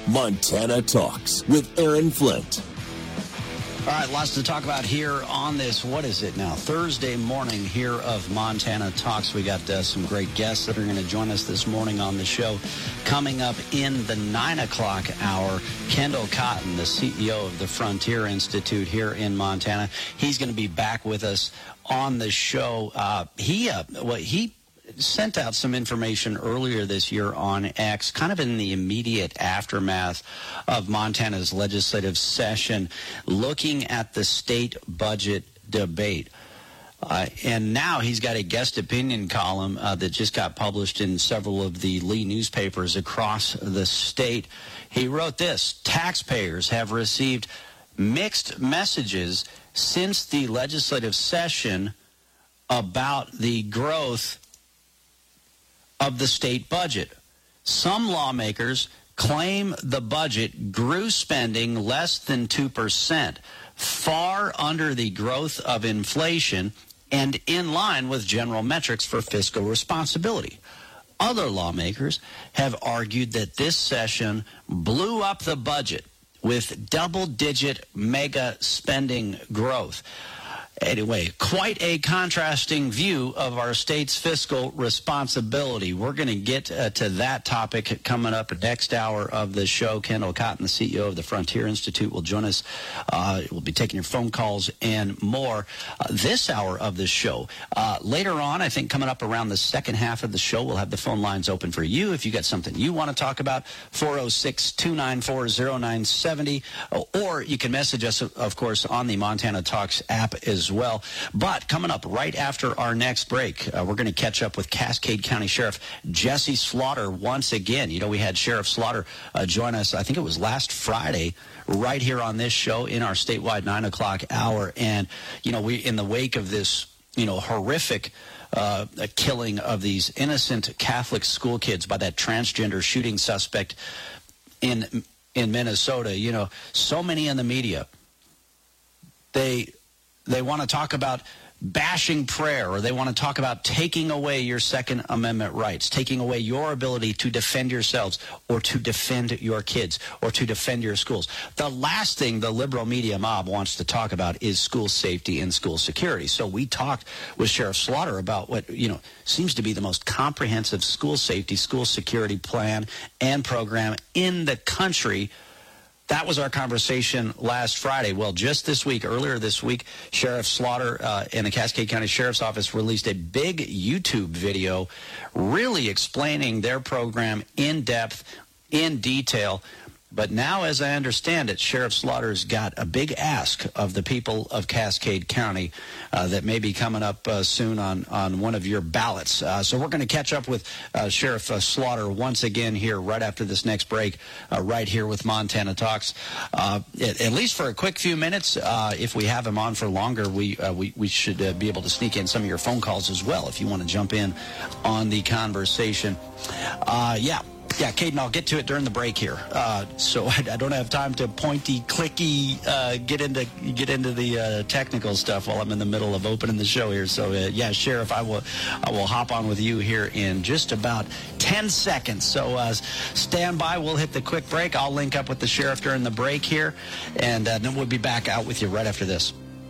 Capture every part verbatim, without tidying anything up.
Montana Talks with Aaron Flint. All right, lots to talk about here on this, what is it now, Thursday morning here of Montana Talks. We got uh, some great guests that are going to join us this morning on the show. Coming up in the nine o'clock hour, Kendall Cotton, the C E O of the Frontier Institute here in Montana. He's going to be back with us on the show. Uh, he, uh, well, he sent out some information earlier this year on X, kind of in the immediate aftermath of Montana's legislative session, looking at the state budget debate. Uh, and now he's got a guest opinion column uh, that just got published in several of the Lee newspapers across the state. He wrote this: taxpayers have received mixed messages since the legislative session about the growth of the state budget. Some lawmakers claim the budget grew spending less than two percent, far under the growth of inflation and in line with general metrics for fiscal responsibility. Other lawmakers have argued that this session blew up the budget with double-digit mega spending growth. Anyway, quite a contrasting view of our state's fiscal responsibility. We're going to get uh, to that topic coming up next hour of the show. Kendall Cotton, the C E O of the Frontier Institute, will join us. Uh, we'll be taking your phone calls and more uh, this hour of the show. Uh, later on, I think coming up around the second half of the show, we'll have the phone lines open for you. If you got something you want to talk about, four oh six, two nine four, oh nine seven oh, or you can message us, of course, on the Montana Talks app as well. But coming up right after our next break, uh, we're going to catch up with Cascade County Sheriff Jesse Slaughter once again. You know, we had Sheriff Slaughter uh, join us, I think it was last Friday, right here on this show in our statewide nine o'clock hour. And, you know, we in the wake of this, you know, horrific uh, killing of these innocent Catholic school kids by that transgender shooting suspect in in Minnesota, you know, so many in the media, they... They want to talk about bashing prayer, or they want to talk about taking away your Second Amendment rights, taking away your ability to defend yourselves or to defend your kids or to defend your schools. The last thing the liberal media mob wants to talk about is school safety and school security. So we talked with Sheriff Slaughter about what, you know, seems to be the most comprehensive school safety, school security plan and program in the country. That was our conversation last Friday. Well, just this week, earlier this week, Sheriff Slaughter uh, and the Cascade County Sheriff's Office released a big YouTube video really explaining their program in depth, in detail. But now, as I understand it, Sheriff Slaughter's got a big ask of the people of Cascade County uh, that may be coming up uh, soon on, on one of your ballots. Uh, so we're going to catch up with uh, Sheriff uh, Slaughter once again here right after this next break, uh, right here with Montana Talks. Uh, at, at least for a quick few minutes, uh, if we have him on for longer, we uh, we, we should uh, be able to sneak in some of your phone calls as well if you want to jump in on the conversation. Uh, yeah. Yeah, Caden, I'll get to it during the break here. Uh, so I, I don't have time to pointy, clicky, uh, get into get into the uh, technical stuff while I'm in the middle of opening the show here. So uh, yeah, Sheriff, I will I will hop on with you here in just about ten seconds. So uh, stand by. We'll hit the quick break. I'll link up with the Sheriff during the break here, and uh, then we'll be back out with you right after this.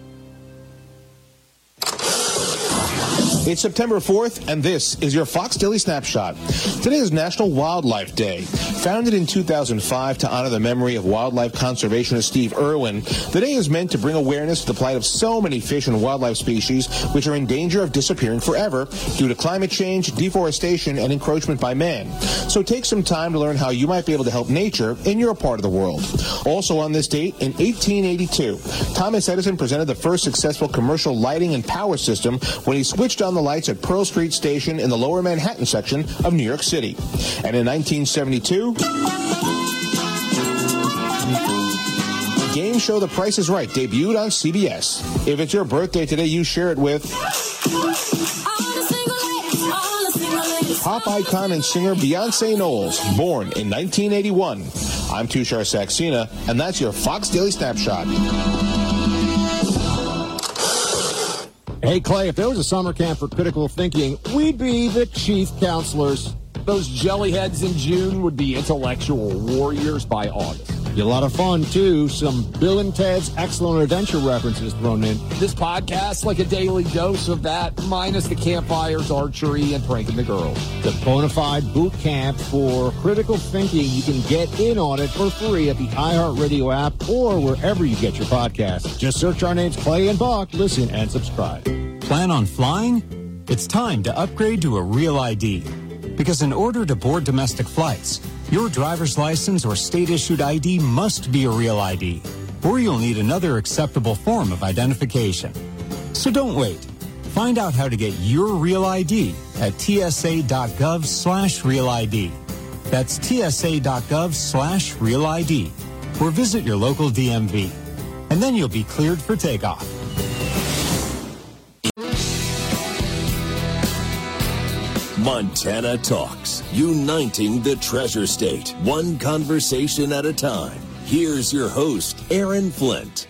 It's September fourth, and this is your Fox Daily Snapshot. Today is National Wildlife Day. Founded in two thousand five to honor the memory of wildlife conservationist Steve Irwin, the day is meant to bring awareness to the plight of so many fish and wildlife species which are in danger of disappearing forever due to climate change, deforestation, and encroachment by man. So take some time to learn how you might be able to help nature in your part of the world. Also on this date, in eighteen eighty-two, Thomas Edison presented the first successful commercial lighting and power system when he switched on the lights at Pearl Street Station in the lower Manhattan section of New York City. And in nineteen seventy-two, game show The Price is Right debuted on C B S. If it's your birthday today, you share it with pop icon and singer Beyonce Knowles, born in nineteen eighty-one. I'm Tushar Saxena, and that's your Fox Daily Snapshot. Hey, Clay, if there was a summer camp for critical thinking, we'd be the chief counselors. Those jellyheads in June would be intellectual warriors by August. Be a lot of fun, too. Some Bill and Ted's Excellent Adventure references thrown in. This podcast, like a daily dose of that, minus the campfires, archery, and pranking the girls. The Bonafide Boot Camp for critical thinking. You can get in on it for free at the iHeartRadio app or wherever you get your podcasts. Just search our names, Clay and Buck. Listen and subscribe. Plan on flying? It's time to upgrade to a Real I D. Because in order to board domestic flights, your driver's license or state-issued I D must be a Real I D, or you'll need another acceptable form of identification. So don't wait. Find out how to get your Real I D at tsa.gov slash Real ID. That's tsa.gov slash Real ID, or visit your local D M V. And then you'll be cleared for takeoff. Montana Talks, uniting the Treasure State, one conversation at a time. Here's your host, Aaron Flint.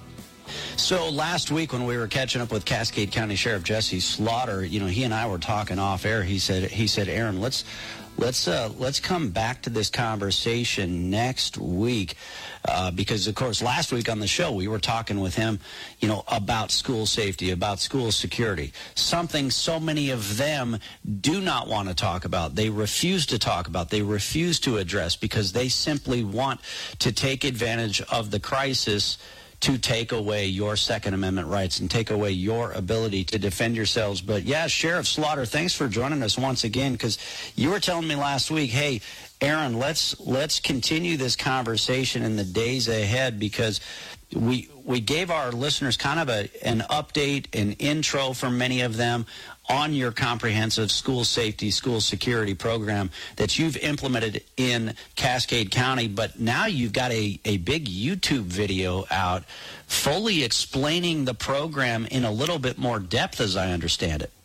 So last week when we were catching up with Cascade County Sheriff Jesse Slaughter, you know, he and I were talking off air. He said, he said, Aaron, let's let's uh, let's come back to this conversation next week. Uh, because, of course, last week on the show, we were talking with him, you know, about school safety, about school security, something so many of them do not want to talk about. They refuse to talk about. They refuse to address because they simply want to take advantage of the crisis to take away your Second Amendment rights and take away your ability to defend yourselves. But, yeah, Sheriff Slaughter, thanks for joining us once again, because you were telling me last week, hey, Aaron, let's let's continue this conversation in the days ahead, because we we gave our listeners kind of a an update, an intro for many of them on your comprehensive school safety, school security program that you've implemented in Cascade County. But now you've got a, a big YouTube video out fully explaining the program in a little bit more depth, as I understand it.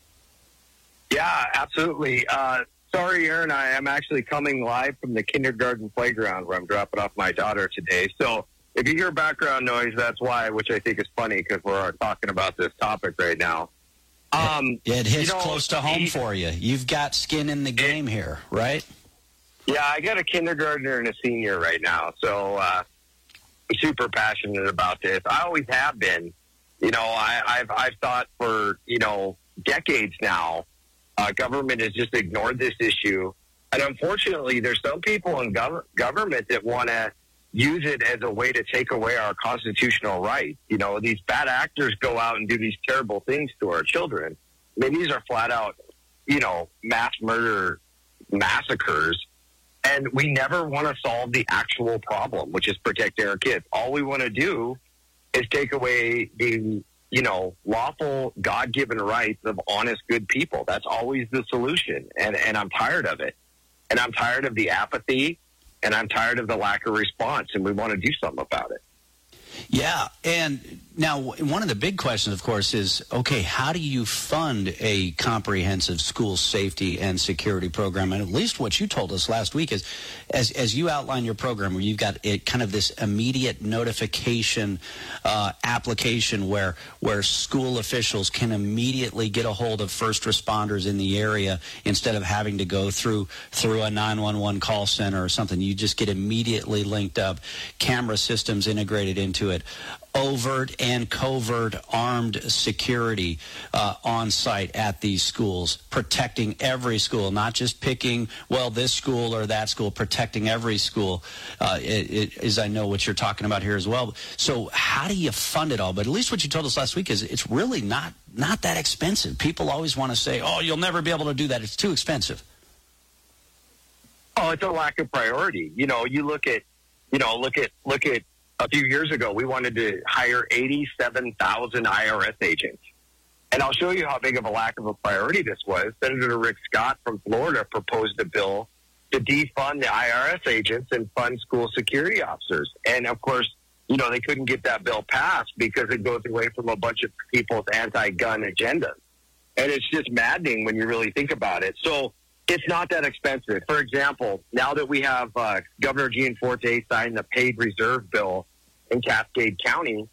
Yeah, absolutely. Uh, sorry, Aaron, I am actually coming live from the kindergarten playground where I'm dropping off my daughter today. So if you hear background noise, that's why, which I think is funny because we're talking about this topic right now. Um, yeah, it hits you know, close to home he, for you. You've got skin in the game here, right? Yeah, I got a kindergartner and a senior right now, so uh, I'm super passionate about this. I always have been. You know, I, I've I've thought for, you know, decades now, uh, government has just ignored this issue. And unfortunately, there's some people in gov- government that want to use it as a way to take away our constitutional rights. You know, these bad actors go out and do these terrible things to our children. I mean, these are flat out, you know, mass murder massacres. And we never want to solve the actual problem, which is protect our kids. All we want to do is take away the, you know, lawful God-given rights of honest, good people. That's always the solution. And, and I'm tired of it. And I'm tired of the apathy. And I'm tired of the lack of response, and we want to do something about it. Yeah, and now one of the big questions, of course, is, okay, how do you fund a comprehensive school safety and security program? And at least what you told us last week is, as as you outline your program, where you've got it, kind of this immediate notification uh, application where where school officials can immediately get a hold of first responders in the area instead of having to go through through a nine one one call center or something. You just get immediately linked up, camera systems integrated into it. Overt and covert armed security uh, on site at these schools, protecting every school, not just picking, well, this school or that school, protecting every school, uh, it, it, is I know what you're talking about here as well. So how do you fund it all? But at least what you told us last week is it's really not, not that expensive. People always want to say, oh, you'll never be able to do that. It's too expensive. Oh, it's a lack of priority. You know, you look at, you know, look at, look at, a few years ago, we wanted to hire eighty-seven thousand I R S agents. And I'll show you how big of a lack of a priority this was. Senator Rick Scott from Florida proposed a bill to defund the I R S agents and fund school security officers. And, of course, you know, they couldn't get that bill passed because it goes away from a bunch of people's anti-gun agendas. And it's just maddening when you really think about it. So it's not that expensive. For example, now that we have uh, Governor Gianforte sign the paid reserve bill in Cascade County,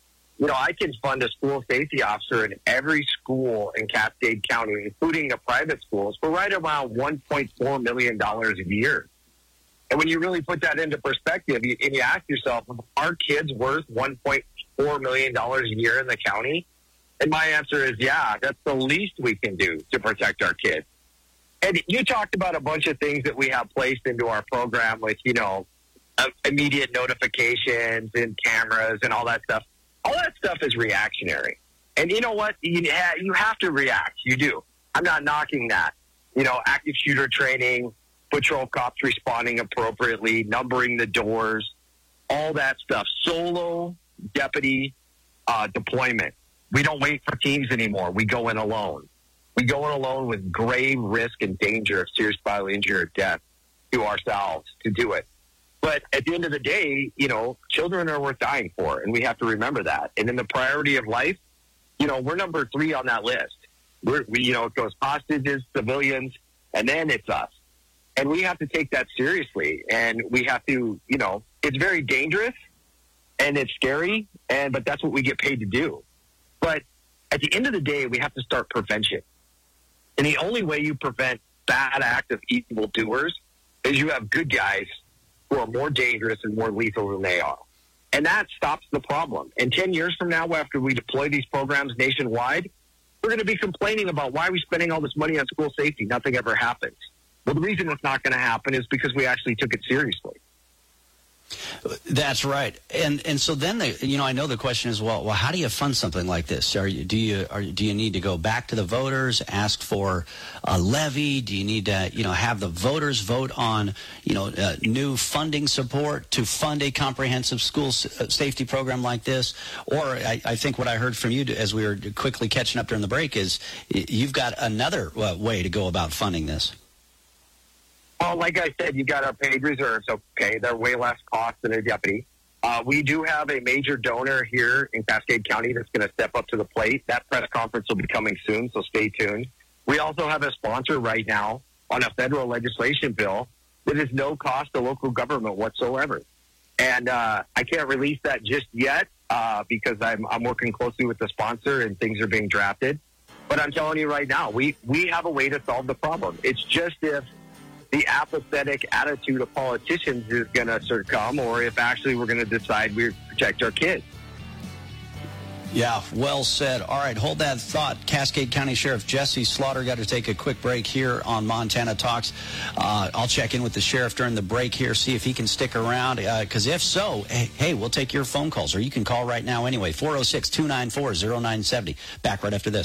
you know, I can fund a school safety officer in every school in Cascade County, including the private schools, for right around one point four million dollars a year. And when you really put that into perspective, you, and you ask yourself, are kids worth one point four million dollars a year in the county? And my answer is, yeah, that's the least we can do to protect our kids. And you talked about a bunch of things that we have placed into our program with, you know, uh, immediate notifications and cameras and all that stuff. All that stuff is reactionary. And you know what? You, ha- you have to react. You do. I'm not knocking that. You know, active shooter training, patrol cops responding appropriately, numbering the doors, all that stuff. Solo deputy uh, deployment. We don't wait for teams anymore. We go in alone. We go in alone with grave risk and danger of serious bodily injury or death to ourselves to do it. But at the end of the day, you know, children are worth dying for, and we have to remember that. And in the priority of life, you know, we're number three on that list. We're, we, you know, it goes hostages, civilians, and then it's us. And we have to take that seriously. And we have to, you know, it's very dangerous and it's scary, and but that's what we get paid to do. But at the end of the day, we have to start prevention. And the only way you prevent bad acts of evil doers is you have good guys who are more dangerous and more lethal than they are. And that stops the problem. And ten years from now, after we deploy these programs nationwide, we're going to be complaining about why we're spending all this money on school safety. Nothing ever happens. Well, the reason it's not going to happen is because we actually took it seriously. That's right. And and so then, the, you know, I know the question is, well, well, how do you fund something like this? Are you, do you are, do you need to go back to the voters, ask for a levy? Do you need to, you know, have the voters vote on, you know, uh, new funding support to fund a comprehensive school s- safety program like this? Or I, I think what I heard from you as we were quickly catching up during the break is you've got another uh, way to go about funding this. Well, like I said, you got our paid reserves, okay? They're way less cost than a deputy. Uh, we do have a major donor here in Cascade County that's going to step up to the plate. That press conference will be coming soon, so stay tuned. We also have a sponsor right now on a federal legislation bill that is no cost to local government whatsoever. And uh, I can't release that just yet uh, because I'm, I'm working closely with the sponsor and things are being drafted. But I'm telling you right now, we, we have a way to solve the problem. It's just if the apathetic attitude of politicians is going to succumb, or if actually we're going to decide we protect our kids. Yeah, well said. All right, hold that thought. Cascade County Sheriff Jesse Slaughter got to take a quick break here on Montana Talks. Uh, I'll check in with the sheriff during the break here, see if he can stick around, because uh, if so, hey, hey, we'll take your phone calls, or you can call right now anyway, four oh six, two nine four, oh nine seven oh. Back right after this.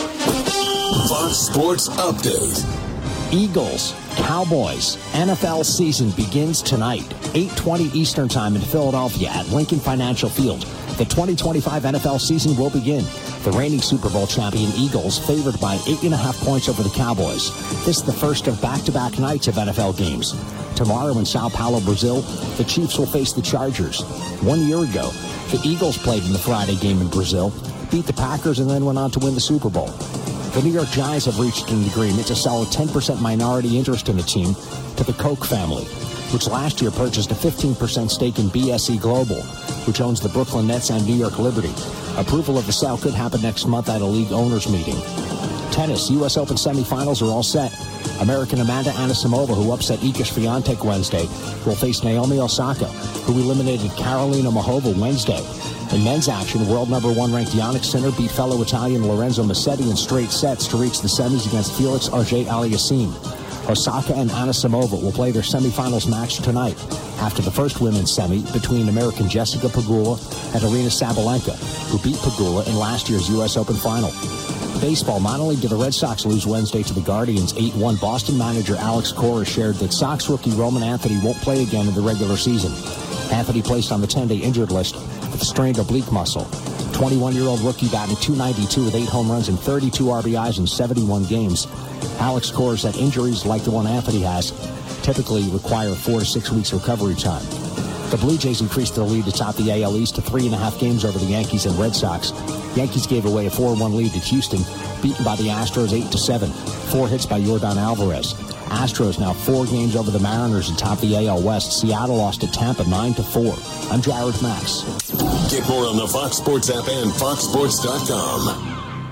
Fox Sports Update. Eagles, Cowboys, N F L season begins tonight, eight twenty Eastern Time in Philadelphia at Lincoln Financial Field. The twenty twenty-five N F L season will begin. The reigning Super Bowl champion Eagles favored by eight and a half points over the Cowboys. This is the first of back-to-back nights of N F L games. Tomorrow in Sao Paulo, Brazil, the Chiefs will face the Chargers. One year ago, the Eagles played in the Friday game in Brazil, beat the Packers, and then went on to win the Super Bowl. The New York Giants have reached an agreement to sell a ten percent minority interest in the team to the Koch family, which last year purchased a fifteen percent stake in B S E Global, which owns the Brooklyn Nets and New York Liberty. Approval of the sale could happen next month at a league owners meeting. Tennis, U S Open semifinals are all set. American Amanda Anisimova, who upset Iga Swiatek Wednesday, will face Naomi Osaka, who eliminated Karolina Muchova Wednesday. In men's action, world number one ranked Jannik Sinner beat fellow Italian Lorenzo Musetti in straight sets to reach the semis against Felix Auger-Aliassime. Osaka and Anisimova will play their semifinals match tonight after the first women's semi between American Jessica Pegula and Arina Sabalenka, who beat Pegula in last year's U S Open final. Baseball, not only did the Red Sox lose Wednesday to the Guardians eight one, Boston manager Alex Cora shared that Sox rookie Roman Anthony won't play again in the regular season. Anthony placed on the ten-day injured list with a strained oblique muscle. twenty-one-year-old rookie batted two ninety-two with eight home runs and thirty-two R B Is in seventy-one games. Alex Cora said injuries like the one Anthony has typically require four to six weeks recovery time. The Blue Jays increased their lead atop the A L East to three and a half games over the Yankees and Red Sox. Yankees gave away a four one lead to Houston, beaten by the Astros eight to seven. Four hits by Yordan Alvarez. Astros now four games over the Mariners atop the A L West. Seattle lost to Tampa nine to four. I'm Jared Max. Get more on the Fox Sports app and fox sports dot com.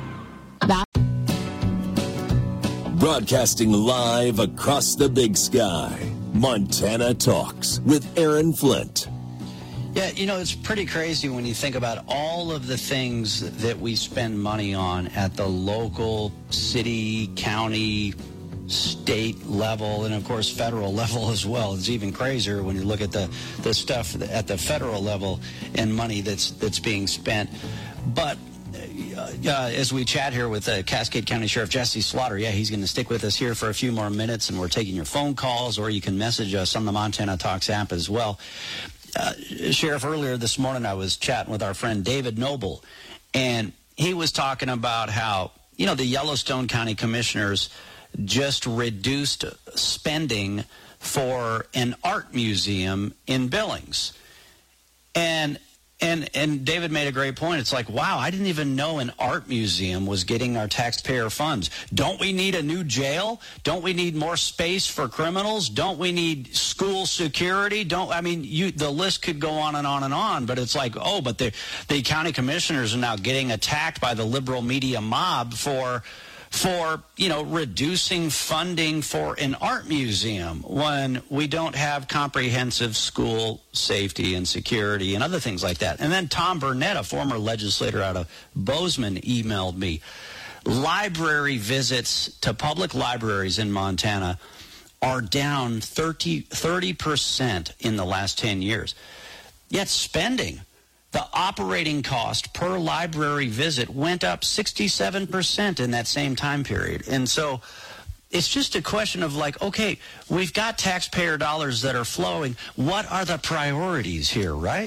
Broadcasting live across the big sky. Montana Talks with Aaron Flint. Yeah, you know, it's pretty crazy when you think about all of the things that we spend money on at the local, city, county, state level, and of course federal level as well. It's even crazier when you look at the, the stuff at the federal level and money that's that's being spent. But uh, uh, as we chat here with uh, Cascade County Sheriff Jesse Slaughter, yeah, he's going to stick with us here for a few more minutes, and we're taking your phone calls, or you can message us on the Montana Talks app as well. Uh, Sheriff, earlier this morning I was chatting with our friend David Noble, and he was talking about how, you know, the Yellowstone County Commissioners just reduced spending for an art museum in Billings. And and and David made a great point. It's like, wow, I didn't even know an art museum was getting our taxpayer funds. Don't we need a new jail? Don't we need more space for criminals? Don't we need school security? Don't I mean, you the list could go on and on and on, but it's like, oh, but the the county commissioners are now getting attacked by the liberal media mob for for, you know, reducing funding for an art museum when we don't have comprehensive school safety and security and other things like that. And then Tom Burnett, a former legislator out of Bozeman, emailed me. Library visits to public libraries in Montana are down thirty percent in the last ten years. Yet spending, the operating cost per library visit went up sixty-seven percent in that same time period. And so it's just a question of like, okay, we've got taxpayer dollars that are flowing. What are the priorities here, right?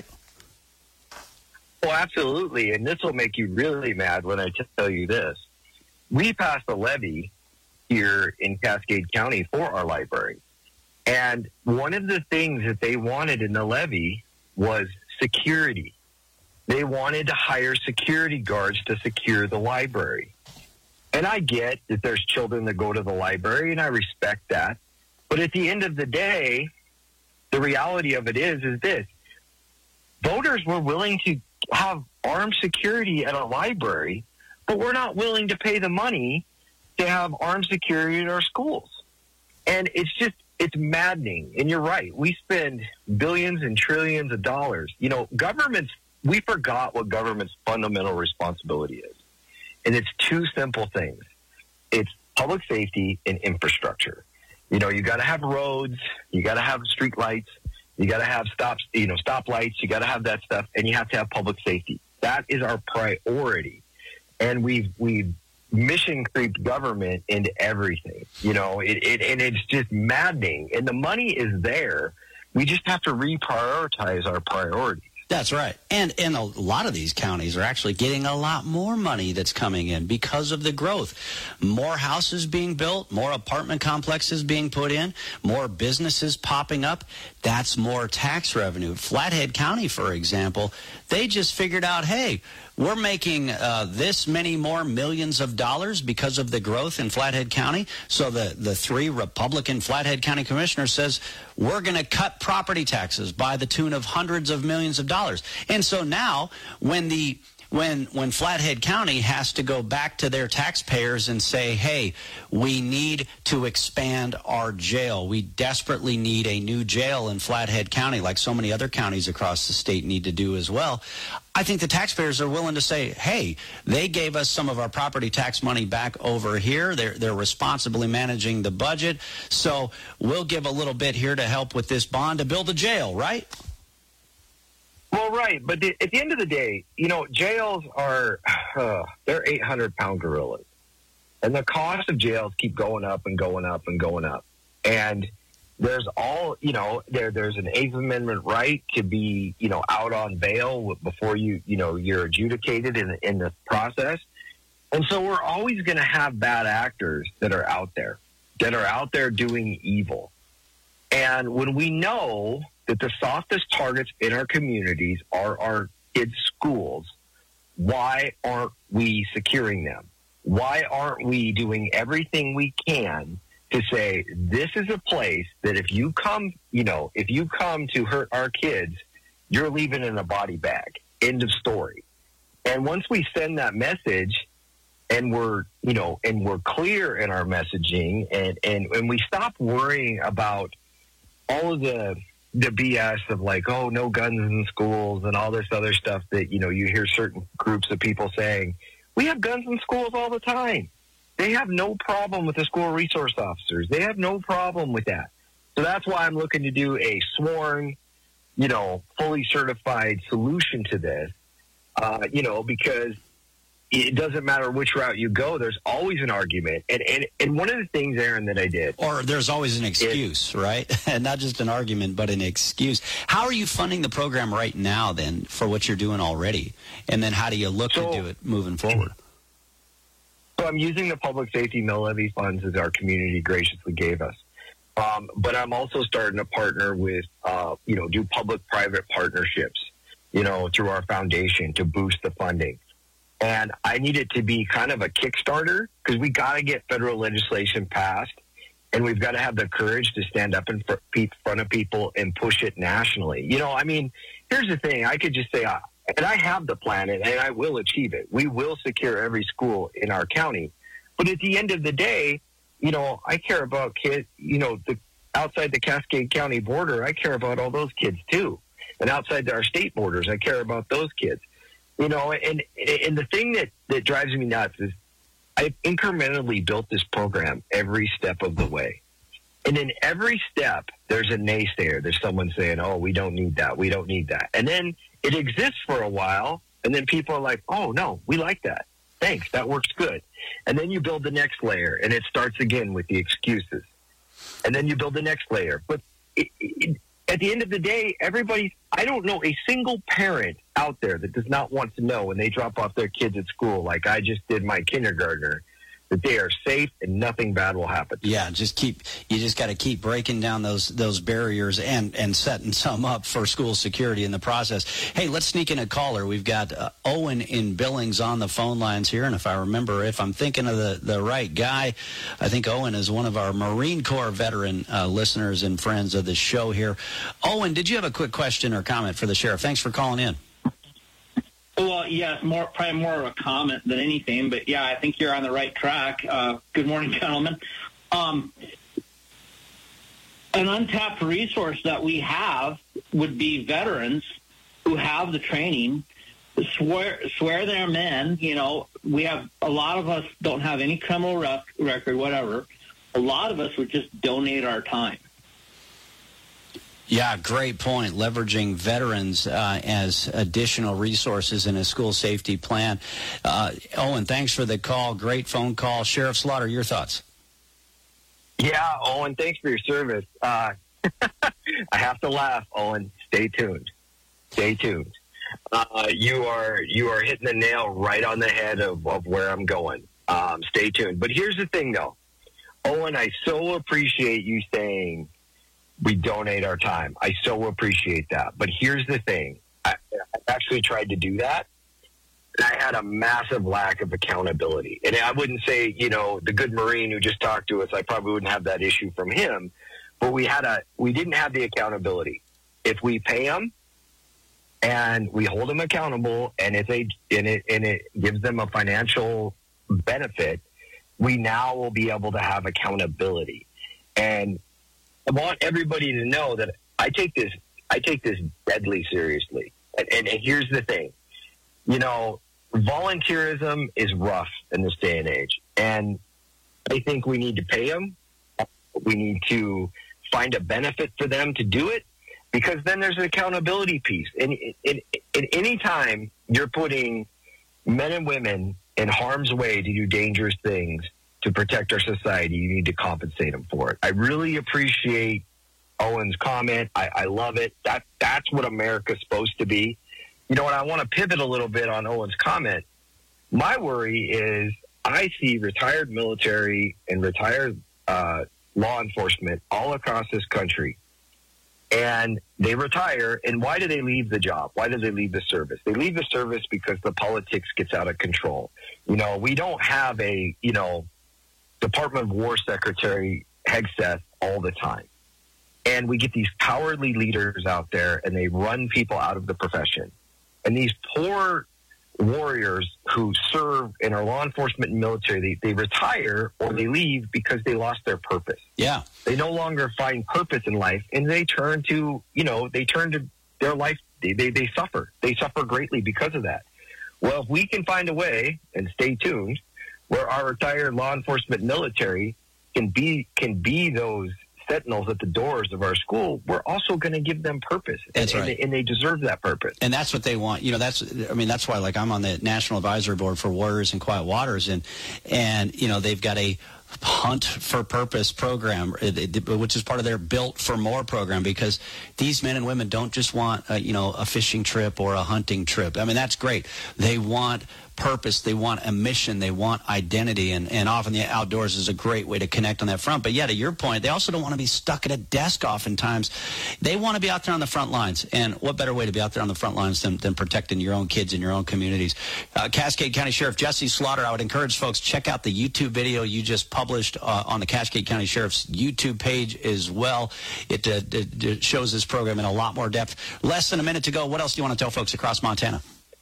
Well, absolutely. And this will make you really mad when I tell you this. We passed a levy here in Cascade County for our library. And one of the things that they wanted in the levy was security. They wanted to hire security guards to secure the library. And I get that there's children that go to the library, and I respect that. But at the end of the day, the reality of it is, is this. Voters were willing to have armed security at a library, but we're not willing to pay the money to have armed security at our schools. And it's just, it's maddening. And you're right. We spend billions and trillions of dollars. You know, government's We forgot what government's fundamental responsibility is. And it's two simple things. It's public safety and infrastructure. You know, you got to have roads, you got to have street lights, you got to have stops, you know, stoplights, you got to have that stuff, and you have to have public safety. That is our priority. And we've we've mission creeped government into everything. You know, it, it and it's just maddening. And the money is there. We just have to reprioritize our priorities. That's right. And and a lot of these counties are actually getting a lot more money that's coming in because of the growth. More houses being built, more apartment complexes being put in, more businesses popping up. That's more tax revenue. Flathead County, for example, they just figured out, hey, we're making uh, this many more millions of dollars because of the growth in Flathead County. So the, the three Republican Flathead County commissioners says, we're going to cut property taxes by the tune of hundreds of millions of dollars. And so now when the when when Flathead County has to go back to their taxpayers and say, hey, we need to expand our jail. We desperately need a new jail in Flathead County, like so many other counties across the state need to do as well. I think the taxpayers are willing to say, hey, they gave us some of our property tax money back over here. They're, they're responsibly managing the budget. So we'll give a little bit here to help with this bond to build a jail, right? Well, right. But the, at the end of the day, you know, jails are, uh, they're eight hundred pound gorillas. And the cost of jails keep going up and going up and going up. And there's all, you know, there there's an Eighth Amendment right to be, you know, out on bail before you, you know, you're adjudicated in, in the process. And so we're always going to have bad actors that are out there, that are out there doing evil. And when we know that the softest targets in our communities are our kids' schools, why aren't we securing them? Why aren't we doing everything we can to say, this is a place that if you come, you know, if you come to hurt our kids, you're leaving in a body bag. End of story. And once we send that message and we're, you know, and we're clear in our messaging and, and, and we stop worrying about all of the, the B S of like, oh, no guns in schools and all this other stuff that, you know, you hear certain groups of people saying, we have guns in schools all the time. They have no problem with the school resource officers. They have no problem with that. So that's why I'm looking to do a sworn, you know, fully certified solution to this, uh, you know, because it doesn't matter which route you go. There's always an argument. And, and, and one of the things, Aaron, that I did. Or there's always an excuse, it, right? And not just an argument, but an excuse. How are you funding the program right now, then, for what you're doing already? And then how do you look so, to do it moving forward? So I'm using the public safety mill levy funds as our community graciously gave us. Um, but I'm also starting to partner with, uh, you know, do public-private partnerships, you know, through our foundation to boost the funding. And I need it to be kind of a Kickstarter because we got to get federal legislation passed, and we've got to have the courage to stand up in front of people and push it nationally. You know, I mean, here's the thing. I could just say, uh, and I have the plan, and I will achieve it. We will secure every school in our county. But at the end of the day, you know, I care about kids, you know, the, outside the Cascade County border, I care about all those kids too. And outside our state borders, I care about those kids. You know, and and the thing that, that drives me nuts is I've incrementally built this program every step of the way. And in every step, there's a naysayer. There's someone saying, oh, we don't need that. We don't need that. And then it exists for a while, and then people are like, oh, no, we like that. Thanks, that works good. And then you build the next layer, and it starts again with the excuses. And then you build the next layer. But it, it, at the end of the day, everybody, I don't know a single parent out there that does not want to know when they drop off their kids at school, like I just did my kindergartner, that they are safe and nothing bad will happen. Yeah, just keep. You just got to keep breaking down those those barriers and and setting some up for school security in the process. Hey, let's sneak in a caller. We've got uh, Owen in Billings on the phone lines here, and if I remember, if I'm thinking of the the right guy, I think Owen is one of our Marine Corps veteran uh, listeners and friends of the show here. Owen, did you have a quick question or comment for the sheriff? Thanks for calling in. Well, yeah, more probably more of a comment than anything, but yeah, I think you're on the right track. Uh, good morning, gentlemen. Um, an untapped resource that we have would be veterans who have the training, swear swear they're men. You know, we have a lot of us don't have any criminal rec- record, whatever. A lot of us would just donate our time. Yeah, great point. Leveraging veterans uh, as additional resources in a school safety plan. Uh, Owen, thanks for the call. Great phone call. Sheriff Slaughter, your thoughts? Yeah, Owen, thanks for your service. Uh, I have to laugh, Owen. Stay tuned. Stay tuned. Uh, you are you are hitting the nail right on the head of, of where I'm going. Um, stay tuned. But here's the thing, though. Owen, I so appreciate you saying we donate our time. I so appreciate that. But here's the thing. I, I actually tried to do that, and I had a massive lack of accountability. And I wouldn't say, you know, the good Marine who just talked to us, I probably wouldn't have that issue from him. But we had a, we didn't have the accountability. If we pay them and we hold them accountable, and if they, and it, and it gives them a financial benefit, we now will be able to have accountability. And I want everybody to know that I take this I take this deadly seriously. And, and, and here's the thing. You know, volunteerism is rough in this day and age. And I think we need to pay them. We need to find a benefit for them to do it, because then there's an accountability piece. And at any time you're putting men and women in harm's way to do dangerous things to protect our society, you need to compensate them for it. I really appreciate Owen's comment. I, I love it. That That's what America's supposed to be. You know what? I want to pivot a little bit on Owen's comment. My worry is I see retired military and retired uh, law enforcement all across this country, and they retire. And why do they leave the job? Why do they leave the service? They leave the service because the politics gets out of control. You know, we don't have a, you know, Department of War secretary Hegseth all the time. And we get these cowardly leaders out there, and they run people out of the profession. And these poor warriors who serve in our law enforcement and military, they, they retire or they leave because they lost their purpose. Yeah. They no longer find purpose in life, and they turn to, you know, they turn to their life. They, they, they suffer. They suffer greatly because of that. Well, if we can find a way, and stay tuned, where our retired law enforcement military can be can be those sentinels at the doors of our school, we're also going to give them purpose. That's and, right. and, they, and they deserve that purpose. And that's what they want. You know, that's, I mean, that's why, like, I'm on the National Advisory Board for Warriors in Quiet Waters, and, and you know, they've got a Hunt for Purpose program, which is part of their Built for More program, because these men and women don't just want, a, you know, a fishing trip or a hunting trip. I mean, that's great. They want purpose, they want a mission, they want identity, and, and often the outdoors is a great way to connect on that front. But yeah, to your point, they also don't want to be stuck at a desk oftentimes. They want to be out there on the front lines, and what better way to be out there on the front lines than, than protecting your own kids in your own communities. Uh, Cascade County Sheriff Jesse Slaughter, I would encourage folks, check out the YouTube video you just published uh, on the Cascade County Sheriff's YouTube page as well. It, uh, it, it shows this program in a lot more depth. Less than a minute to go. What else do you want to tell folks across Montana?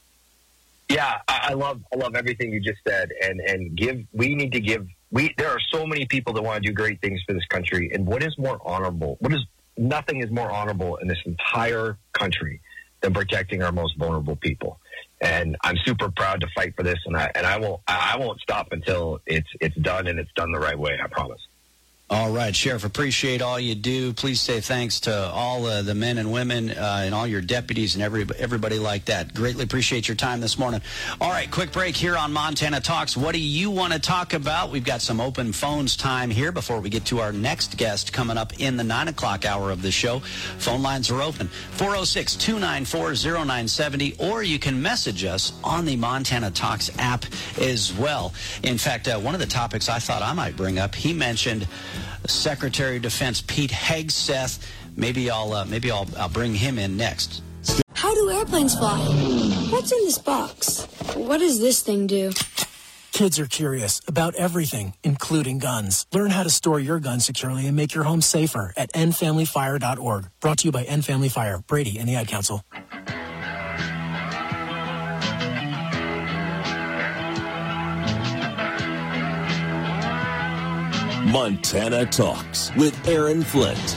Yeah, I, I love I love everything you just said, and and give. We need to give. We there are so many people that want to do great things for this country, and what is more honorable? What is nothing is more honorable in this entire country than protecting our most vulnerable people. And I'm super proud to fight for this, and I and I won't I won't stop until it's it's done and it's done the right way. I promise. All right, Sheriff, appreciate all you do. Please say thanks to all uh, the men and women uh, and all your deputies and every, everybody like that. Greatly appreciate your time this morning. All right, quick break here on Montana Talks. What do you want to talk about? We've got some open phones time here before we get to our next guest coming up in the nine o'clock hour of the show. Phone lines are open, four oh six, two nine four, oh nine seven oh, or you can message us on the Montana Talks app as well. In fact, uh, one of the topics I thought I might bring up, he mentioned Secretary of Defense Pete Hegseth. Maybe I'll uh, maybe I'll, I'll bring him in next. How do airplanes fly? What's in this box? What does this thing do? Kids are curious about everything, including guns. Learn how to store your gun securely and make your home safer at end family fire dot org. Brought to you by End Family Fire, Brady, and the Ad Council. Montana Talks with Aaron Flint.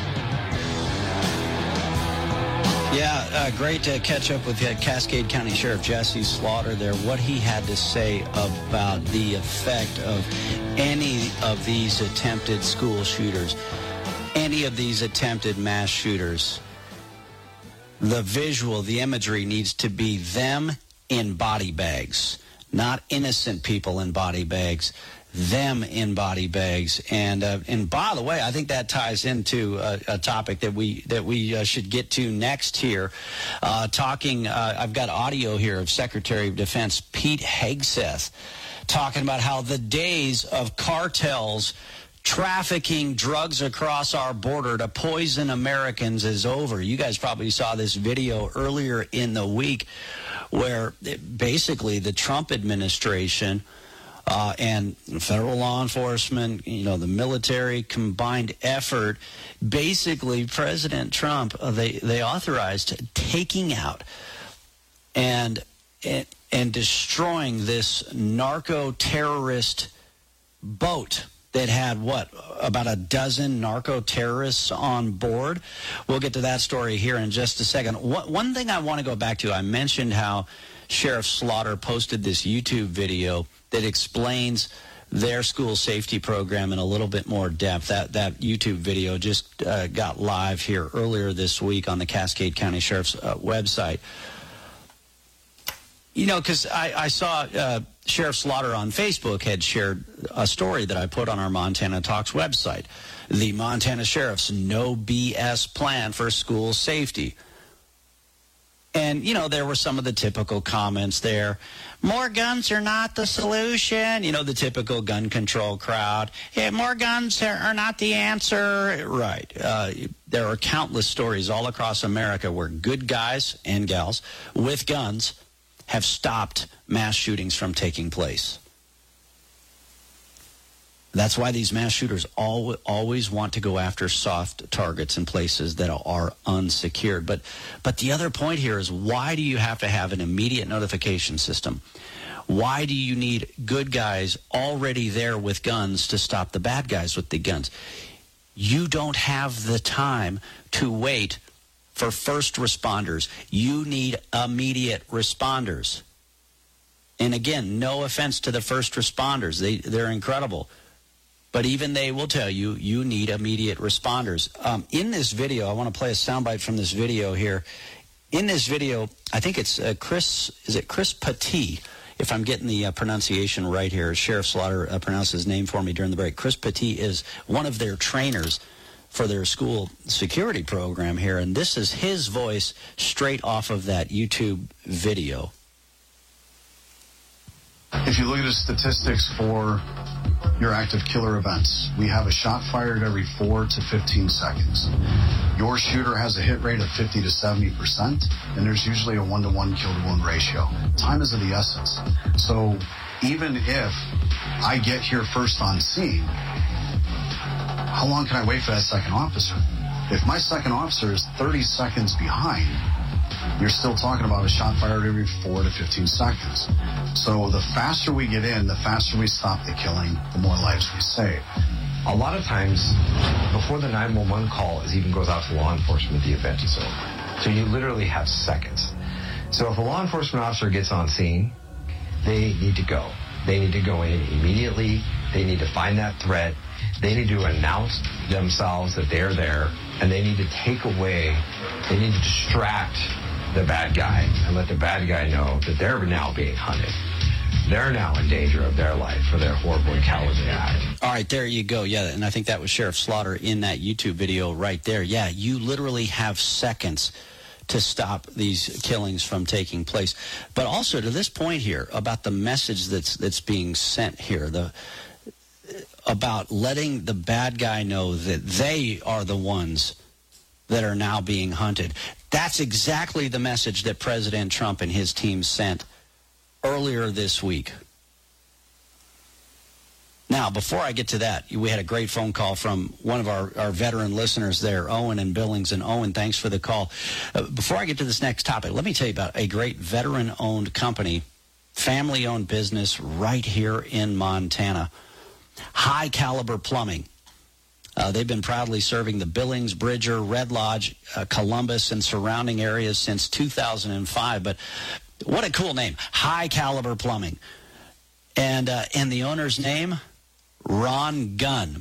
Yeah, uh, great to catch up with uh, Cascade County Sheriff Jesse Slaughter there. What he had to say about the effect of any of these attempted school shooters, any of these attempted mass shooters. The visual, the imagery needs to be them in body bags, not innocent people in body bags. Them in body bags, and uh, and by the way, I think that ties into a, a topic that we that we uh, should get to next here. Uh, talking, uh, I've got audio here of Secretary of Defense Pete Hegseth talking about how the days of cartels trafficking drugs across our border to poison Americans is over. You guys probably saw this video earlier in the week, where it, basically the Trump administration. Uh, and federal law enforcement, you know, the military combined effort, basically President Trump, uh, they, they authorized taking out and, and, and destroying this narco-terrorist boat that had, what, about a dozen narco-terrorists on board. We'll get to that story here in just a second. One, one thing I want to go back to, I mentioned how Sheriff Slaughter posted this YouTube video that explains their school safety program in a little bit more depth. That that YouTube video just uh, got live here earlier this week on the Cascade County Sheriff's uh, website. You know, because I, I saw uh, Sheriff Slaughter on Facebook had shared a story that I put on our Montana Talks website. The Montana Sheriff's no B S plan for school safety. And, you know, there were some of the typical comments there. More guns are not the solution. You know, the typical gun control crowd. Yeah, more guns are, are not the answer. Right. Uh, there are countless stories all across America where good guys and gals with guns have stopped mass shootings from taking place. That's why these mass shooters al- always want to go after soft targets in places that are unsecured. But, but the other point here is, why do you have to have an immediate notification system? Why do you need good guys already there with guns to stop the bad guys with the guns? You don't have the time to wait for first responders. You need immediate responders. And again, no offense to the first responders. They, they're incredible. But even they will tell you, you need immediate responders. Um, in this video, I want to play a soundbite from this video here. In this video, I think it's uh, Chris, is it Chris Petit? If I'm getting the uh, pronunciation right here, Sheriff Slaughter uh, pronounced his name for me during the break. Chris Petit is one of their trainers for their school security program here, and this is his voice straight off of that YouTube video. If you look at the statistics for your active killer events, we have a shot fired every four to fifteen seconds. Your shooter has a hit rate of fifty to seventy percent, and there's usually a one-to-one kill-to-wound ratio. Time is of the essence. So even if I get here first on scene, how long can I wait for that second officer? If my second officer is thirty seconds behind, you're still talking about a shot fired every four to fifteen seconds. So the faster we get in, the faster we stop the killing, the more lives we save. A lot of times, before the nine one one call is even goes out to law enforcement, the event is over. So you literally have seconds. So if a law enforcement officer gets on scene, they need to go. They need to go in immediately. They need to find that threat. They need to announce themselves that they're there, and they need to take away, they need to distract the bad guy and let the bad guy know that they're now being hunted. They're now in danger of their life for their horrible and cowardly act. All right, there you go. Yeah, and I think that was Sheriff Slaughter in that YouTube video right there. Yeah, you literally have seconds to stop these killings from taking place. But also to this point here about the message that's that's being sent here, the about letting the bad guy know that they are the ones that are now being hunted. That's exactly the message that President Trump and his team sent earlier this week. Now, before I get to that, we had a great phone call from one of our, our veteran listeners there, Owen in Billings. And Owen, thanks for the call. Uh, before I get to this next topic, let me tell you about a great veteran-owned company, family-owned business right here in Montana, High Caliber Plumbing. Uh, they've been proudly serving the Billings, Bridger, Red Lodge, uh, Columbus, and surrounding areas since two thousand five. But what a cool name, High Caliber Plumbing. And, uh, and the owner's name, Ron Gunn.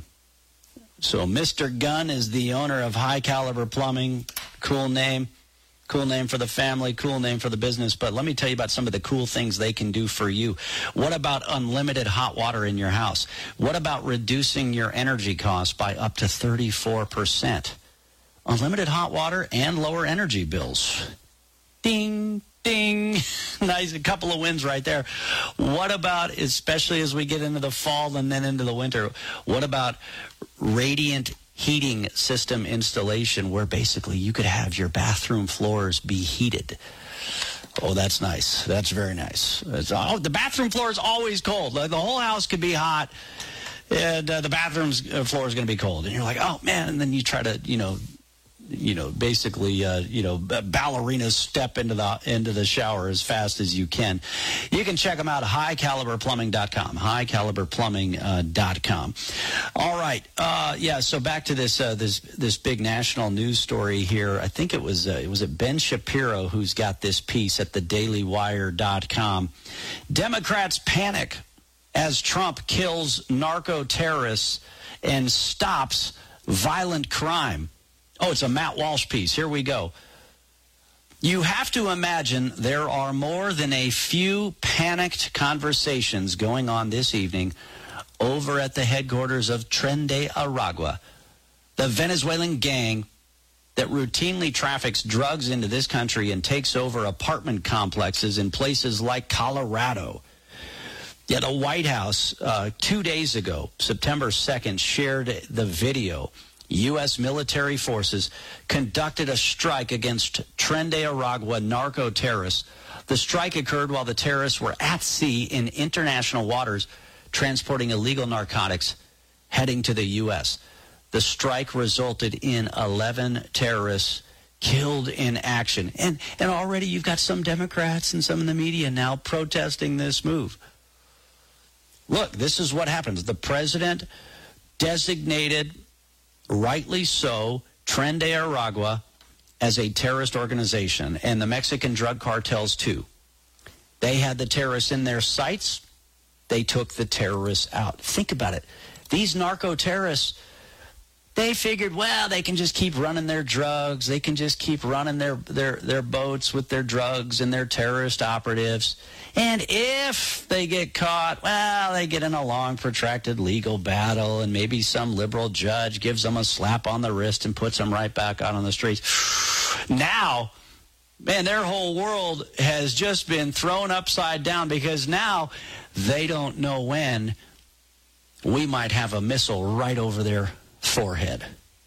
So Mister Gunn is the owner of High Caliber Plumbing. Cool name. Cool name for the family, cool name for the business. But let me tell you about some of the cool things they can do for you. What about unlimited hot water in your house? What about reducing your energy costs by up to thirty-four percent? Unlimited hot water and lower energy bills. Ding, ding. Nice, a couple of wins right there. What about, especially as we get into the fall and then into the winter, what about radiant heating system installation where basically you could have your bathroom floors be heated? Oh, that's nice. That's very nice. It's, oh, the bathroom floor is always cold. The whole house could be hot, and uh, the bathroom's uh, floor is going to be cold. And you're like, oh, man, and then you try to, you know, you know, basically, uh, you know, ballerinas step into the into the shower as fast as you can. You can check them out at high caliber plumbing dot com, high caliber plumbing dot com. All right, uh, yeah. So back to this uh, this this big national news story here. I think it was uh, it was it Ben Shapiro who's got this piece at the daily wire dot com. Democrats panic as Trump kills narco terrorists and stops violent crime. Oh, it's a Matt Walsh piece. Here we go. You have to imagine there are more than a few panicked conversations going on this evening over at the headquarters of Tren de Aragua, the Venezuelan gang that routinely traffics drugs into this country and takes over apartment complexes in places like Colorado. Yet the White House, uh, two days ago, September second, shared the video. U S military forces conducted a strike against Tren de Aragua narco-terrorists. The strike occurred while the terrorists were at sea in international waters transporting illegal narcotics heading to the U S. The strike resulted in eleven terrorists killed in action. And, and already you've got some Democrats and some in the media now protesting this move. Look, this is what happens. The president designated, rightly so, Tren de Aragua as a terrorist organization, and the Mexican drug cartels too. They had the terrorists in their sights. They took the terrorists out. Think about it. These narco-terrorists, they figured, well, they can just keep running their drugs. They can just keep running their, their, their boats with their drugs and their terrorist operatives. And if they get caught, well, they get in a long, protracted legal battle, and maybe some liberal judge gives them a slap on the wrist and puts them right back out on the streets. Now, man, their whole world has just been thrown upside down, because now they don't know when we might have a missile right over their forehead.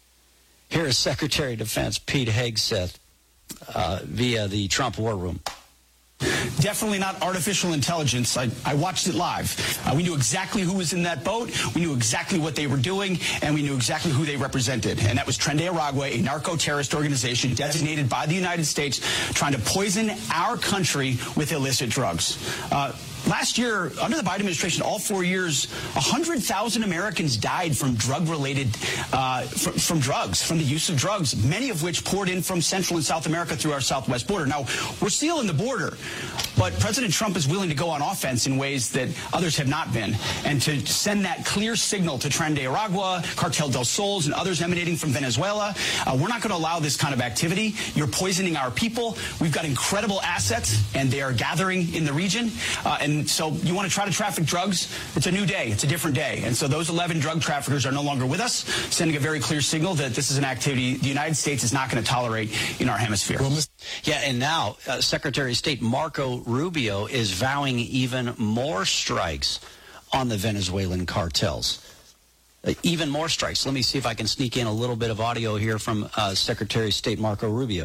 Here is Secretary of Defense Pete Hegseth uh, via the Trump War Room. Definitely not artificial intelligence. I, I watched it live. Uh, we knew exactly who was in that boat. We knew exactly what they were doing, and we knew exactly who they represented. And that was Tren de Aragua, a narco-terrorist organization designated by the United States, trying to poison our country with illicit drugs. Uh, Last year, under the Biden administration, all four years, one hundred thousand Americans died from drug-related, uh, from, from drugs, from the use of drugs, many of which poured in from Central and South America through our southwest border. Now, we're sealing the border, but President Trump is willing to go on offense in ways that others have not been, and to send that clear signal to Tren de Aragua, Cartel del Sols, and others emanating from Venezuela. Uh, we're not going to allow this kind of activity. You're poisoning our people. We've got incredible assets, and they are gathering in the region, uh, and And so you want to try to traffic drugs, it's a new day. It's a different day. And so those eleven drug traffickers are no longer with us, sending a very clear signal that this is an activity the United States is not going to tolerate in our hemisphere. Yeah, and now uh, Secretary of State Marco Rubio is vowing even more strikes on the Venezuelan cartels. Uh, even more strikes. Let me see if I can sneak in a little bit of audio here from uh, Secretary of State Marco Rubio.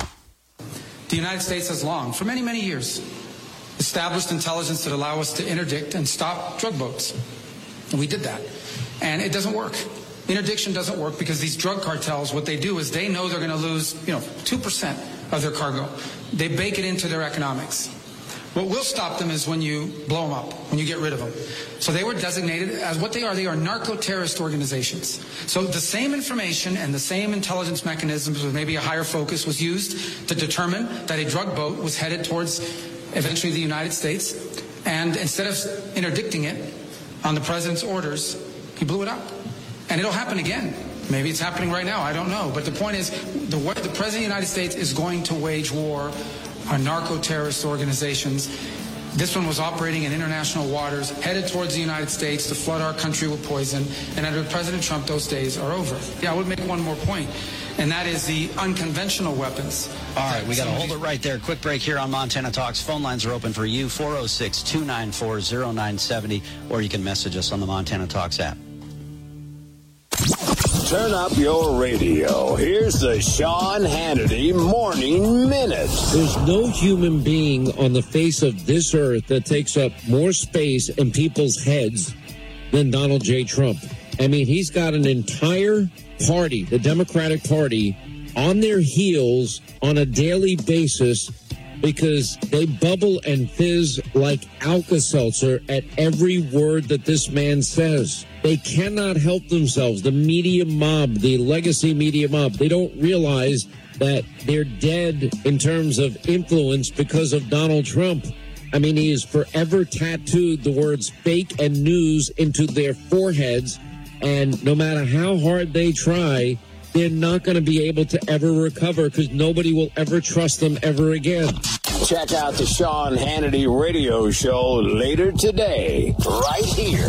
The United States has long, for many, many years, established intelligence that allow us to interdict and stop drug boats. And we did that. And it doesn't work. Interdiction doesn't work because these drug cartels, what they do is they know they're going to lose, you know, two percent of their cargo. They bake it into their economics. What will stop them is when you blow them up, when you get rid of them. So they were designated as what they are. They are narco-terrorist organizations. So the same information and the same intelligence mechanisms with maybe a higher focus was used to determine that a drug boat was headed towards eventually the United States. And instead of interdicting it on the president's orders, he blew it up. And it'll happen again. Maybe it's happening right now. I don't know. But the point is, the, the president of the United States is going to wage war on narco-terrorist organizations. This one was operating in international waters, headed towards the United States to flood our country with poison. And under President Trump, those days are over. Yeah, I would make one more point, and that is the unconventional weapons. All right, we got to hold it right there. Quick break here on Montana Talks. Phone lines are open for you, four oh six, two nine four, oh nine seven oh, or you can message us on the Montana Talks app. Turn up your radio. Here's the Sean Hannity Morning Minute. There's no human being on the face of this earth that takes up more space in people's heads than Donald J. Trump. I mean, he's got an entire party, the Democratic Party, on their heels on a daily basis because they bubble and fizz like Alka-Seltzer at every word that this man says. They cannot help themselves. The media mob, the legacy media mob, they don't realize that they're dead in terms of influence because of Donald Trump. I mean, he has forever tattooed the words fake and news into their foreheads, and no matter how hard they try, they're not going to be able to ever recover because nobody will ever trust them ever again. Check out the Sean Hannity radio show later today, right here.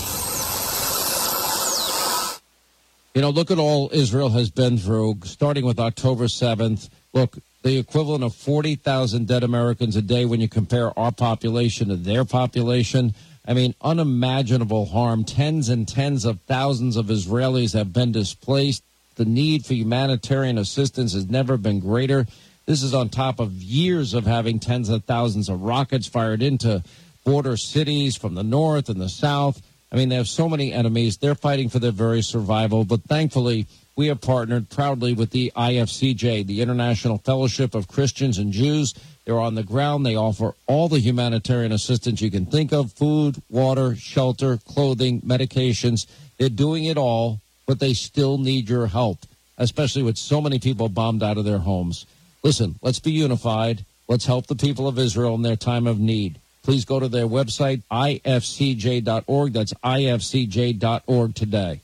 You know, look at all Israel has been through, starting with October seventh. Look, the equivalent of forty thousand dead Americans a day when you compare our population to their population. I mean, unimaginable harm. Tens and tens of thousands of Israelis have been displaced. The need for humanitarian assistance has never been greater. This is on top of years of having tens of thousands of rockets fired into border cities from the north and the south. I mean, they have so many enemies. They're fighting for their very survival. But thankfully, we have partnered proudly with the I F C J, the International Fellowship of Christians and Jews. They're on the ground. They offer all the humanitarian assistance you can think of: food, water, shelter, clothing, medications. They're doing it all, but they still need your help, especially with so many people bombed out of their homes. Listen, let's be unified. Let's help the people of Israel in their time of need. Please go to their website, I F C J dot org. That's I F C J dot org today.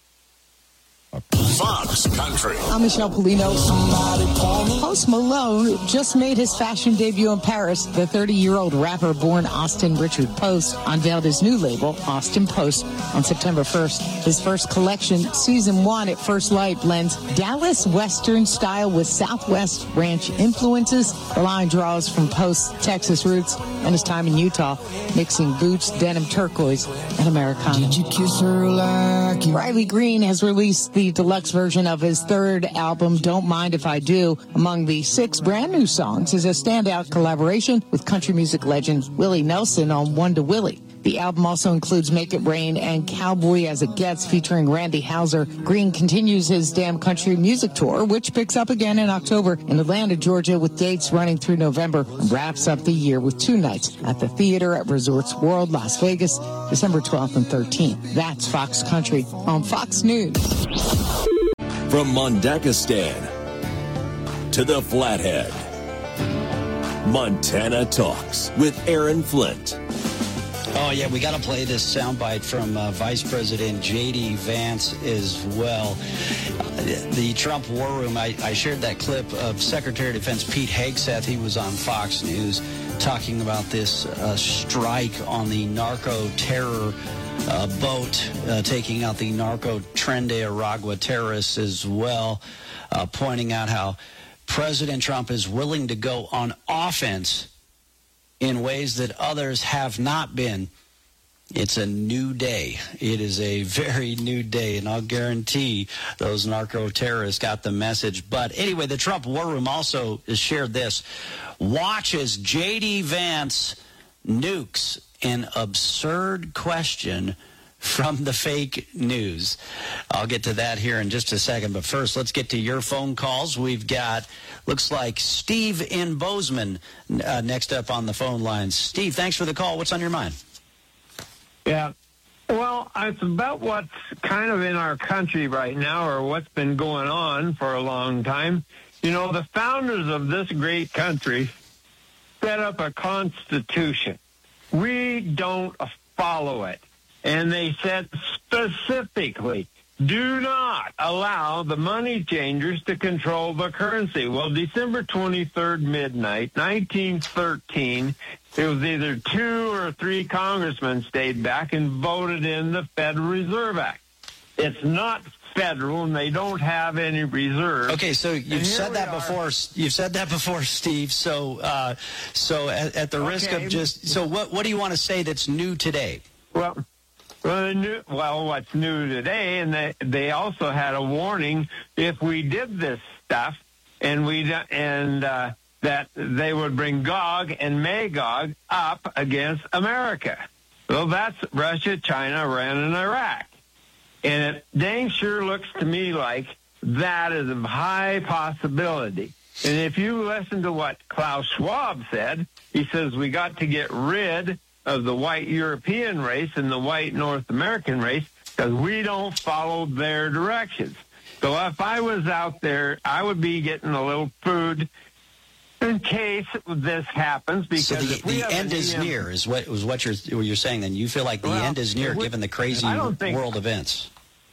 Fox Country. I'm Michelle Polino. Post Malone just made his fashion debut in Paris. The thirty-year-old rapper born Austin Richard Post unveiled his new label, Austin Post, on September first. His first collection, Season one at First Light, blends Dallas Western style with Southwest Ranch influences. The line draws from Post's Texas roots and his time in Utah, mixing boots, denim turquoise, and Americana. Did you kiss her like you... Riley Green has released the deluxe version of his third album, Don't Mind If I Do. Among the six brand new songs is a standout collaboration with country music legend Willie Nelson on One to Willie. The album also includes Make It Rain and Cowboy as It Gets featuring Randy Houser. Green continues his Damn Country Music Tour, which picks up again in October in Atlanta, Georgia, with dates running through November, and wraps up the year with two nights at the Theater at Resorts World, Las Vegas, December twelfth and thirteenth. That's Fox Country on Fox News. From Mondakistan to the Flathead, Montana Talks with Aaron Flint. Oh, yeah, we got to play this soundbite from uh, Vice President J D. Vance as well. Uh, the Trump War Room, I, I shared that clip of Secretary of Defense Pete Hegseth. He was on Fox News talking about this uh, strike on the narco-terror uh, boat, uh, taking out the narco Tren de Aragua terrorists as well, uh, pointing out how President Trump is willing to go on offense in ways that others have not been. It's a new day. It is a very new day, and I'll guarantee those narco-terrorists got the message. But anyway, the Trump War Room also has shared this. Watch as J D. Vance nukes an absurd question from the fake news. I'll get to that here in just a second. But first, let's get to your phone calls. We've got, looks like Steve in Bozeman uh, next up on the phone lines. Steve, thanks for the call. What's on your mind? Yeah. Well, it's about what's kind of in our country right now, or what's been going on for a long time. You know, the founders of this great country set up a constitution. We don't follow it. And they said specifically, do not allow the money changers to control the currency. Well, December twenty-third, midnight, nineteen thirteen, it was either two or three congressmen stayed back and voted in the Federal Reserve Act. It's not federal, and they don't have any reserves. Okay, so you've said that are. before. You've said that before, Steve. So, uh, so at, at the okay. risk of just, so what? What do you want to say that's new today? Well. Well, new, well, what's new today, and they, they also had a warning if we did this stuff, and we and uh, that they would bring Gog and Magog up against America. Well, that's Russia, China, Iran, and Iraq, and it dang sure looks to me like that is a high possibility. And if you listen to what Klaus Schwab said, he says we got to get rid of the white European race and the white North American race because we don't follow their directions. So if I was out there, I would be getting a little food in case this happens. Because so the, if we the end is E M- near is what was what you're what you're saying. Then you feel like the well, end is near, we, given the crazy think, world events.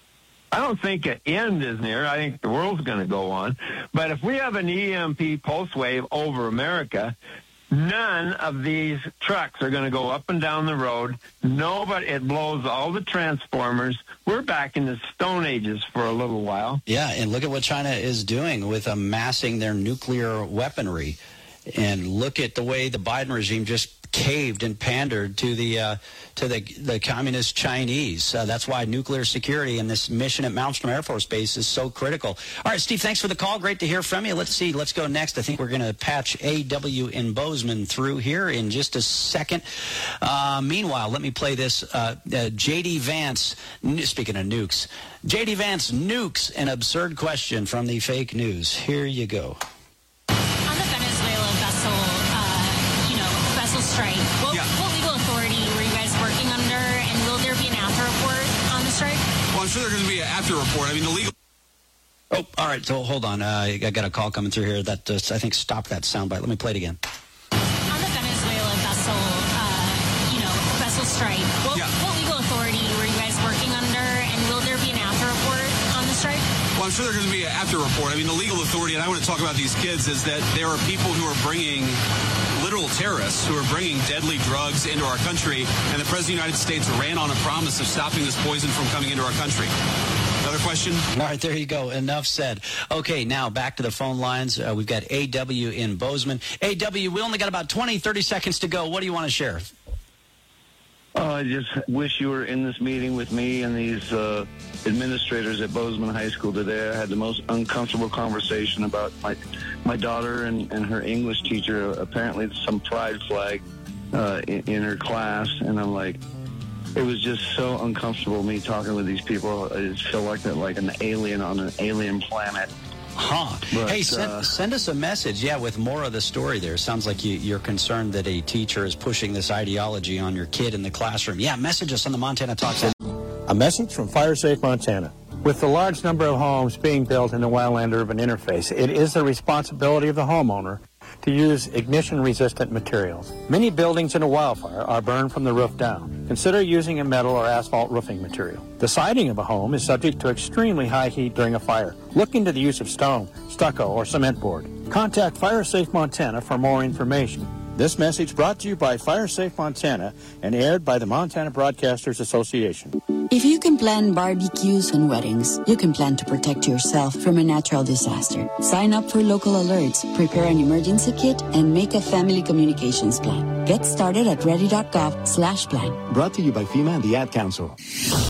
I don't think an end is near. I think the world's going to go on. But if we have an E M P pulse wave over America, none of these trucks are going to go up and down the road. Nobody, it blows all the transformers. We're back in the Stone Ages for a little while. Yeah, and look at what China is doing with amassing their nuclear weaponry. and look at the way the Biden regime just caved and pandered to the uh, to the the communist Chinese. Uh, that's why nuclear security and this mission at Malmstrom Air Force Base is so critical. All right, Steve, thanks for the call. Great to hear from you. Let's see. Let's go next. I think we're going to patch A W in Bozeman through here in just a second. Uh, meanwhile, let me play this. Uh, uh, J D Vance, speaking of nukes, J D Vance nukes an absurd question from the fake news. Here you go. On the Venezuela vessel, uh, you know, vessel strike, what, yeah. what legal authority were you guys working under, and will there be an after report on the strike? Well, I'm sure there's going to be an after report. I mean, the legal... Oh, all right. So hold on. Uh, I got a call coming through here that uh, I think stopped that soundbite. Let me play it again. On the Venezuela vessel, uh, you know, vessel strike, what, yeah. what legal authority were you guys working under, and will there be an after report on the strike? Well, I'm sure there's going to be an after report. I mean, the legal authority, and I want to talk about these kids, is that there are people who are bringing literal terrorists who are bringing deadly drugs into our country, and the President of the United States ran on a promise of stopping this poison from coming into our country. Another question? All right, there you go. Enough said. Okay, now back to the phone lines. Uh, we've got A W in Bozeman. A W, we only got about twenty, thirty seconds to go. What do you want to share? Oh, I just wish you were in this meeting with me and these uh, administrators at Bozeman High School today. I had the most uncomfortable conversation about my my daughter and, and her English teacher. Apparently, some pride flag uh, in, in her class, and I'm like, it was just so uncomfortable me talking with these people. I just feel like that, like an alien on an alien planet. Huh. But, hey, send, uh, send us a message, yeah, with more of the story there. Sounds like you, you're concerned that a teacher is pushing this ideology on your kid in the classroom. Yeah, message us on the Montana Talks app. A message from FireSafe Montana. With the large number of homes being built in the wildland-urban interface, it is the responsibility of the homeowner to use ignition-resistant materials. Many buildings in a wildfire are burned from the roof down. Consider using a metal or asphalt roofing material. The siding of a home is subject to extremely high heat during a fire. Look into the use of stone, stucco, or cement board. Contact FireSafe Montana for more information. This message brought to you by FireSafe Montana and aired by the Montana Broadcasters Association. If you can plan barbecues and weddings, you can plan to protect yourself from a natural disaster. Sign up for local alerts, prepare an emergency kit, and make a family communications plan. Get started at ready dot gov slash plan. Brought to you by FEMA and the Ad Council.